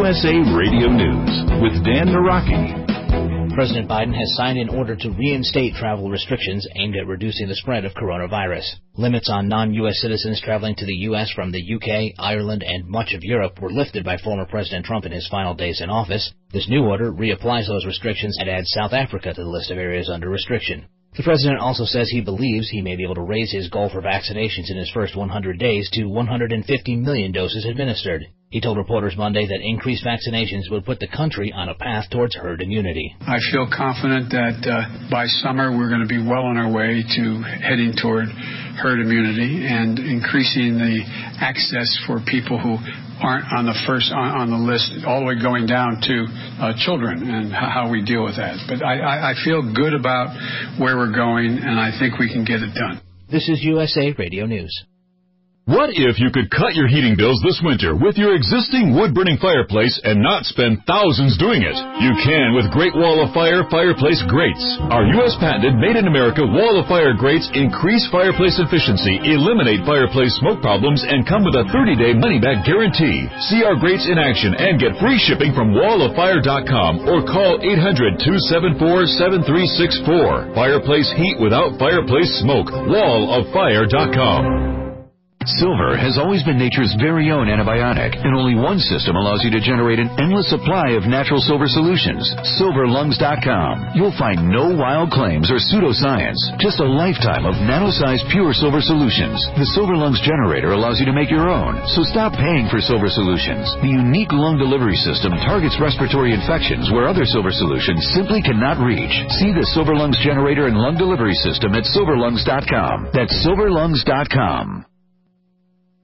USA Radio News with Dan Naraki. President Biden has signed an order to reinstate travel restrictions aimed at reducing the spread of coronavirus. Limits on non-U.S. citizens traveling to the U.S. from the U.K., Ireland, and much of Europe were lifted by former President Trump in his final days in office. This new order reapplies those restrictions and adds South Africa to the list of areas under restriction. The president also says he believes he may be able to raise his goal for vaccinations in his first 100 days to 150 million doses administered. He told reporters Monday that increased vaccinations would put the country on a path towards herd immunity. I feel confident that by summer we're going to be well on our way to heading toward herd immunity and increasing the access for people who aren't on the list, all the way going down to children and how we deal with that. But I feel good about where we're going, and I think we can get it done. This is USA Radio News. What if you could cut your heating bills this winter with your existing wood-burning fireplace and not spend thousands doing it? You can with Great Wall of Fire fireplace grates. Our U.S.-patented, made-in-America Wall of Fire grates increase fireplace efficiency, eliminate fireplace smoke problems, and come with a 30-day money-back guarantee. See our grates in action and get free shipping from walloffire.com or call 800-274-7364. Fireplace heat without fireplace smoke. walloffire.com. Silver has always been nature's very own antibiotic, and only one system allows you to generate an endless supply of natural silver solutions. SilverLungs.com. You'll find no wild claims or pseudoscience, just a lifetime of nano-sized pure silver solutions. The Silver Lungs generator allows you to make your own, so stop paying for silver solutions. The unique lung delivery system targets respiratory infections where other silver solutions simply cannot reach. See the Silver Lungs generator and lung delivery system at SilverLungs.com. That's SilverLungs.com.